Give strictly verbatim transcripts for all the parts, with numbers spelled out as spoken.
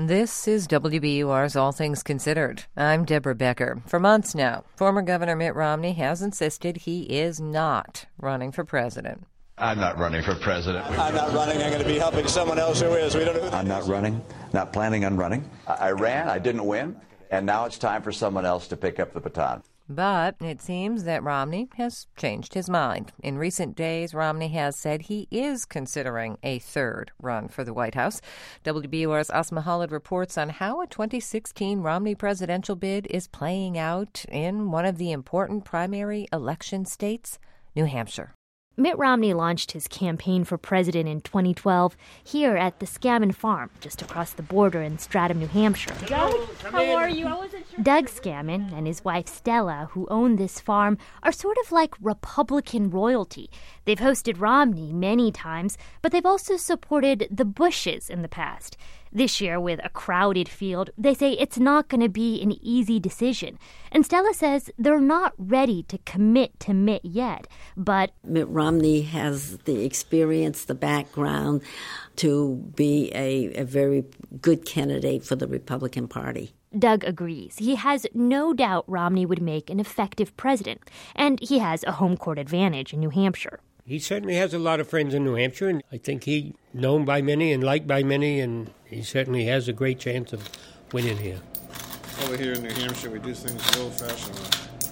This is W B U R's All Things Considered. I'm Deborah Becker. For months now, former Governor Mitt Romney has insisted he is not running for president. I'm not running for president. I'm not running. I'm going to be helping someone else who is. We don't know who I'm not running, not planning on running. I ran, I didn't win, and now it's time for someone else to pick up the baton. But it seems that Romney has changed his mind. In recent days, Romney has said he is considering a third run for the White House. W B U R's Asma Khalid reports on how a twenty sixteen Romney presidential bid is playing out in one of the important primary election states, New Hampshire. Mitt Romney launched his campaign for president in twenty twelve here at the Scammon Farm, just across the border in Stratham, New Hampshire. Doug, how are you? I wasn't sure. Doug Scammon and his wife Stella, who own this farm, are sort of like Republican royalty. They've hosted Romney many times, but they've also supported the Bushes in the past. This year, with a crowded field, they say it's not going to be an easy decision. And Stella says they're not ready to commit to Mitt yet, but Mitt Romney has the experience, the background to be a, a very good candidate for the Republican Party. Doug agrees. He has no doubt Romney would make an effective president, and he has a home court advantage in New Hampshire. He certainly has a lot of friends in New Hampshire, and I think he's known by many and liked by many, and he certainly has a great chance of winning here. Over here in New Hampshire, we do things the old-fashioned way.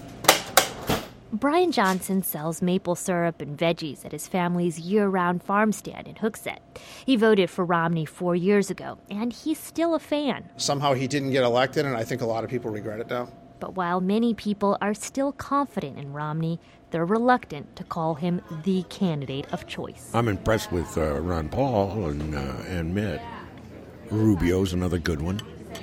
Brian Johnson sells maple syrup and veggies at his family's year-round farm stand in Hooksett. He voted for Romney four years ago, and he's still a fan. Somehow he didn't get elected, and I think a lot of people regret it now. But while many people are still confident in Romney, they're reluctant to call him the candidate of choice. I'm impressed with uh, Ron Paul and, uh, and Mitt. Rubio's another good one.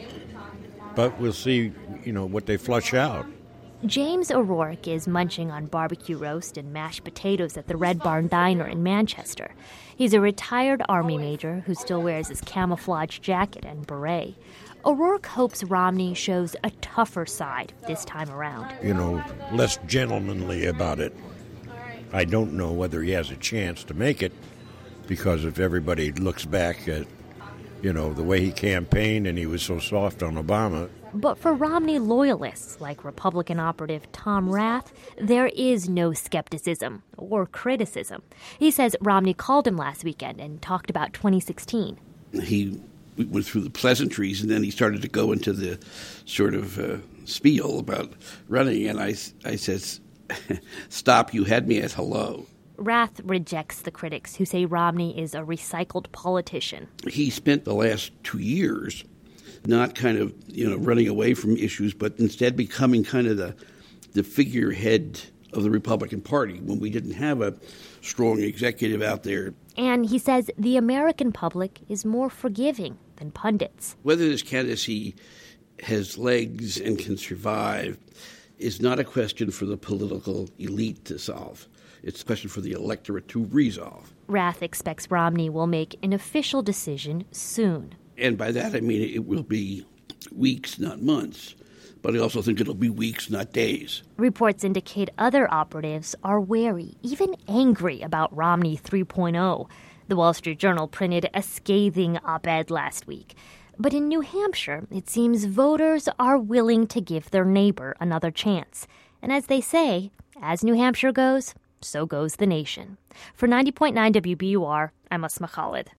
But we'll see, you know, what they flush out. James O'Rourke is munching on barbecue roast and mashed potatoes at the Red Barn Diner in Manchester. He's a retired Army major who still wears his camouflage jacket and beret. O'Rourke hopes Romney shows a tougher side this time around. You know, less gentlemanly about it. I don't know whether he has a chance to make it, because if everybody looks back at, you know, the way he campaigned and he was so soft on Obama. But for Romney loyalists, like Republican operative Tom Rath, there is no skepticism or criticism. He says Romney called him last weekend and talked about twenty sixteen. He went through the pleasantries, and then he started to go into the sort of uh, spiel about running, and I, I says, stop, you had me at hello. Rath rejects the critics who say Romney is a recycled politician. He spent the last two years not kind of, you know, running away from issues, but instead becoming kind of the, the figurehead of the Republican Party when we didn't have a strong executive out there. And he says the American public is more forgiving than pundits. Whether this candidacy has legs and can survive is not a question for the political elite to solve. It's a question for the electorate to resolve. Rath expects Romney will make an official decision soon. And by that I mean it will be weeks, not months. But I also think it'll be weeks, not days. Reports indicate other operatives are wary, even angry about Romney three point oh. The Wall Street Journal printed a scathing op-ed last week. But in New Hampshire, it seems voters are willing to give their neighbor another chance. And as they say, as New Hampshire goes, so goes the nation. For ninety point nine W B U R, I'm Asma Khalid.